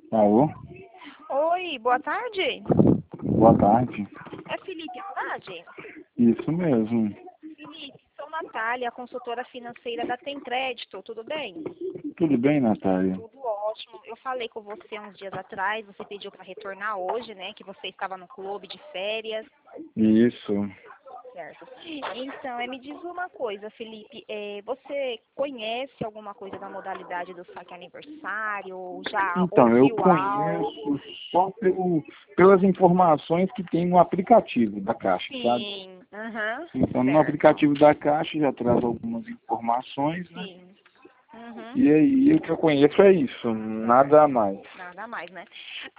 Alô? Oi, boa tarde. Boa tarde. É Felipe Andrade? Isso mesmo. Felipe, sou Natália, consultora financeira da Tem Crédito, tudo bem? Tudo bem, Natália? Tudo ótimo. Eu falei com você uns dias atrás, você pediu para retornar hoje, né? Que você estava no clube de férias. Isso. Certo. Então, me diz uma coisa, Felipe, você conhece alguma coisa da modalidade do saque aniversário? Ou já Então, eu ouviu algo? conheço só pelas informações que tem no aplicativo da Caixa, sabe? Sim, aham, Então, no certo, aplicativo da Caixa já traz algumas informações, né? sim. Uhum. E aí, o que eu conheço é isso, nada a mais. Nada mais, né?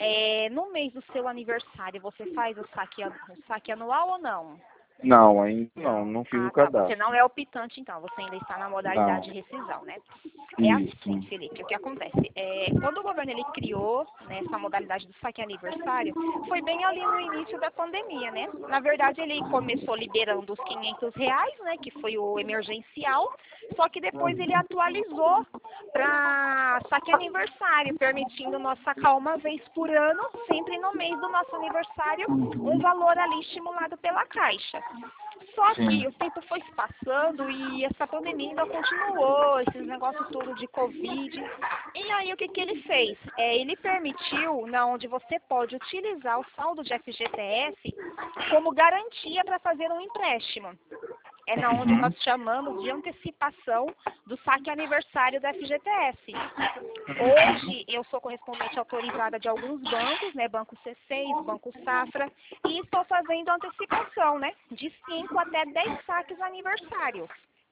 No mês do seu aniversário, você faz o saque anual ou não? Não, ainda Não. não fiz o Ah, tá. Você cadastro. não é optante, então. Você ainda está na Não, modalidade de rescisão, né? É assim, isso. Felipe, o que acontece? Quando o governo ele criou, né, essa modalidade do saque aniversário, foi bem ali no início da pandemia, né? Na verdade, ele começou liberando os R$ 500, né, que foi o emergencial, só que depois ele atualizou para saque aniversário, permitindo nós sacar uma vez por ano, sempre no mês do nosso aniversário, um Uhum. valor ali estimulado pela Caixa. Só Sim. que o tempo foi se passando e essa pandemia ainda continuou, esses negócios tudo de Covid. E aí o que que ele fez? Ele permitiu, na onde você pode utilizar o saldo de FGTS como garantia para fazer um empréstimo. É na onde nós Uhum. chamamos de antecipação do saque aniversário da FGTS. Hoje eu sou correspondente autorizada de alguns bancos, né? Banco C6, Banco Safra, e estou fazendo antecipação, né? De 5 até 10 saques aniversários.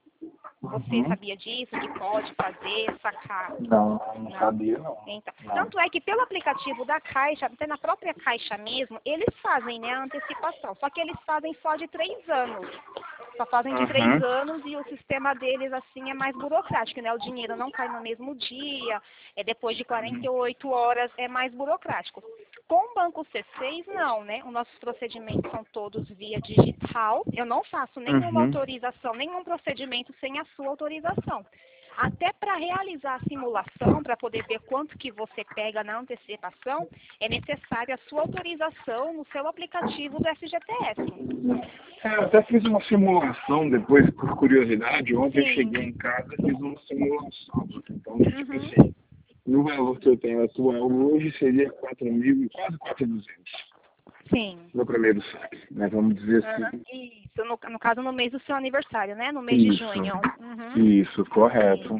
Você Uhum. sabia disso? Que pode fazer, sacar? Não Não? sabia não. Então, Não. tanto é que pelo aplicativo da Caixa, até na própria Caixa mesmo, eles fazem, né, a antecipação. Só que eles fazem só de 3 anos. Só fazem de três Uhum. anos e o sistema deles, assim, é mais burocrático, né? O dinheiro não cai no mesmo dia, depois de 48 horas, é mais burocrático. Com o Banco C6, não, né? Os nossos procedimentos são todos via digital. Eu não faço nenhuma Uhum. autorização, nenhum procedimento sem a sua autorização. Até para realizar a simulação, para poder ver quanto que você pega na antecipação, é necessária a sua autorização no seu aplicativo do FGTS. Eu até fiz uma simulação depois, por curiosidade. Ontem eu Sim. cheguei em casa e fiz uma simulação. Então, tipo Uhum. assim, no valor que eu tenho atual hoje seria 4.000, quase 4.200 Sim. no primeiro saque, né? Vamos dizer Aham. assim. Isso, no caso no mês do seu aniversário, né? No mês de Isso, junho. Uhum. isso, correto. Sim.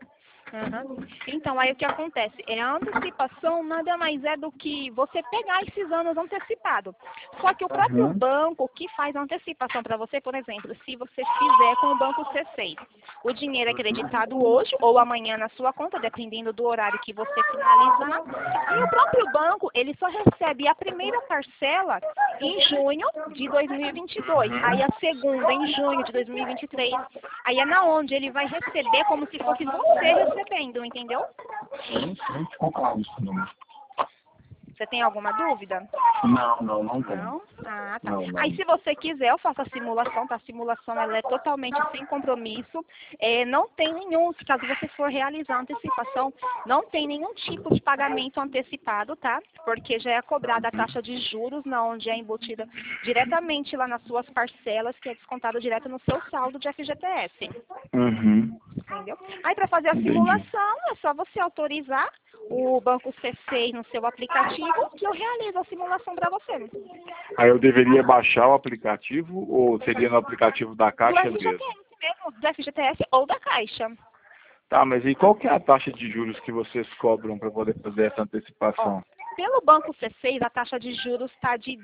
Uhum. Então, aí o que acontece? A antecipação nada mais é do que você pegar esses anos antecipado. Só que o próprio Uhum. banco que faz a antecipação para você, por exemplo, se você fizer com o banco C6, o dinheiro é creditado hoje ou amanhã na sua conta, dependendo do horário que você finalizar. E o próprio banco, ele só recebe a primeira parcela em junho de 2022. Aí a segunda em junho de 2023. Aí é na onde ele vai receber como se fosse você recebendo, entendeu? Sim, ficou claro isso não. Você tem alguma dúvida? Não tem. Não? Ah, tá. Aí, Não. se você quiser, eu faço a simulação, tá? A simulação, ela é totalmente sem compromisso. Não tem nenhum, se caso você for realizar a antecipação, não tem nenhum tipo de pagamento antecipado, tá? Porque já é cobrada a taxa de juros, na onde é embutida diretamente lá nas suas parcelas, que é descontado direto no seu saldo de FGTS. Uhum. Entendeu? Aí, para fazer a Entendi. simulação, é só você autorizar o Banco C6 no seu aplicativo que eu realizo a simulação para você. Aí eu deveria baixar o aplicativo ou seria no aplicativo da Do Caixa mesmo? FGTS mesmo, do FGTS ou da Caixa. Tá, mas e qual que é a taxa de juros que vocês cobram para poder fazer essa Ó, antecipação? pelo Banco C6, a taxa de juros está de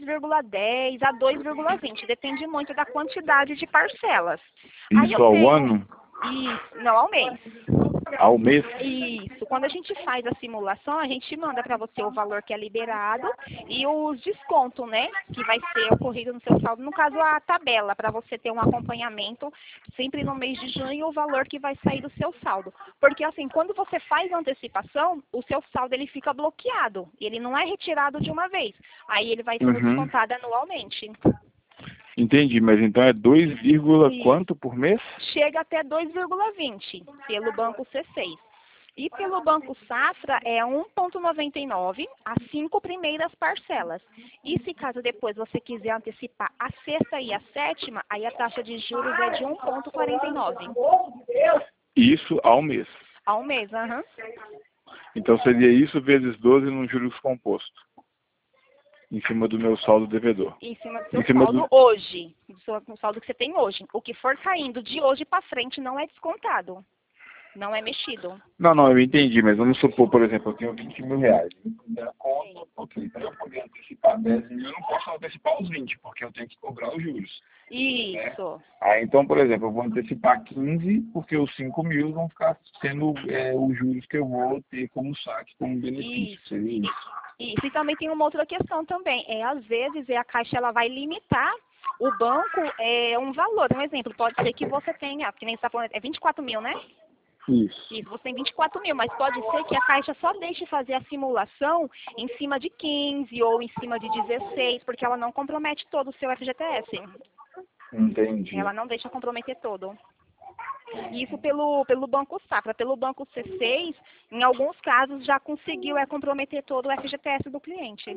2,10 a 2,20. Depende muito da quantidade de parcelas. Aí eu Isso ao tenho... ano? Isso, não, ao mês. Ao mês? Isso. Quando a gente faz a simulação, a gente manda para você o valor que é liberado e os descontos, né? Que vai ser ocorrido no seu saldo. No caso, a tabela, para você ter um acompanhamento sempre no mês de junho, o valor que vai sair do seu saldo. Porque, assim, quando você faz a antecipação, o seu saldo ele fica bloqueado. Ele não é retirado de uma vez. Aí ele vai sendo Uhum. descontado anualmente. Entendi, mas então é 2, Isso. quanto por mês? Chega até 2,20 pelo Banco C6. E pelo Banco Safra é 1,99 as 5 primeiras parcelas. E se caso depois você quiser antecipar a sexta e a sétima, aí a taxa de juros é de 1,49. Isso ao mês. Ao mês, aham. Então seria isso vezes 12 no juros composto. Em cima do meu saldo devedor. Em cima do seu saldo hoje. Do saldo que você tem hoje. O que for caindo de hoje para frente não é descontado. Não é mexido. Não, eu entendi, mas vamos supor, por exemplo, eu tenho 20 mil reais. Minha conta, ok, para eu poder antecipar 10 mil, eu não posso antecipar os 20, porque eu tenho que cobrar os juros. Isso. Né? Aí, então, por exemplo, eu vou antecipar 15, porque os 5 mil vão ficar sendo os juros que eu vou ter como saque, como benefício. Isso. Seria isso. Isso. E também tem uma outra questão também. Às vezes, a Caixa ela vai limitar o banco um valor. Um exemplo, pode ser que você tenha, que nem você está falando, é 24 mil, né? Isso. Isso, você tem 24 mil, mas pode ser que a Caixa só deixe fazer a simulação em cima de 15 ou em cima de 16, porque ela não compromete todo o seu FGTS. Entendi. Ela não deixa comprometer todo. Isso pelo Banco Safra. Pelo Banco C6, em alguns casos, já conseguiu comprometer todo o FGTS do cliente.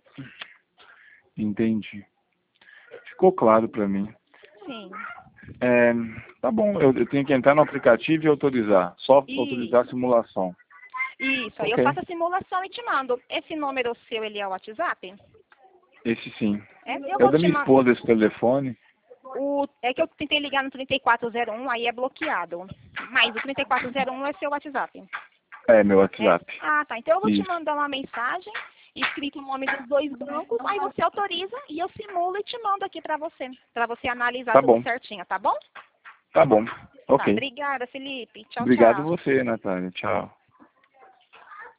Entendi. Ficou claro para mim. Sim. Tá bom, eu tenho que entrar no aplicativo e autorizar. Só autorizar a simulação. Isso, aí eu faço a simulação e te mando. Esse número seu, ele é o WhatsApp? Esse sim. Eu É vou da te minha esposa esse telefone. É que eu tentei ligar no 3401, aí é bloqueado. Mas o 3401 é seu WhatsApp. É, meu WhatsApp. Tá. Então eu vou Isso. te mandar uma mensagem, escrito o nome dos dois bancos, aí você autoriza e eu simulo e te mando aqui pra você analisar Tá tudo bom. certinho, tá bom? Tá bom. Tá, Ok. obrigada, Felipe. Tchau, Obrigado tchau. você, Natália. Tchau.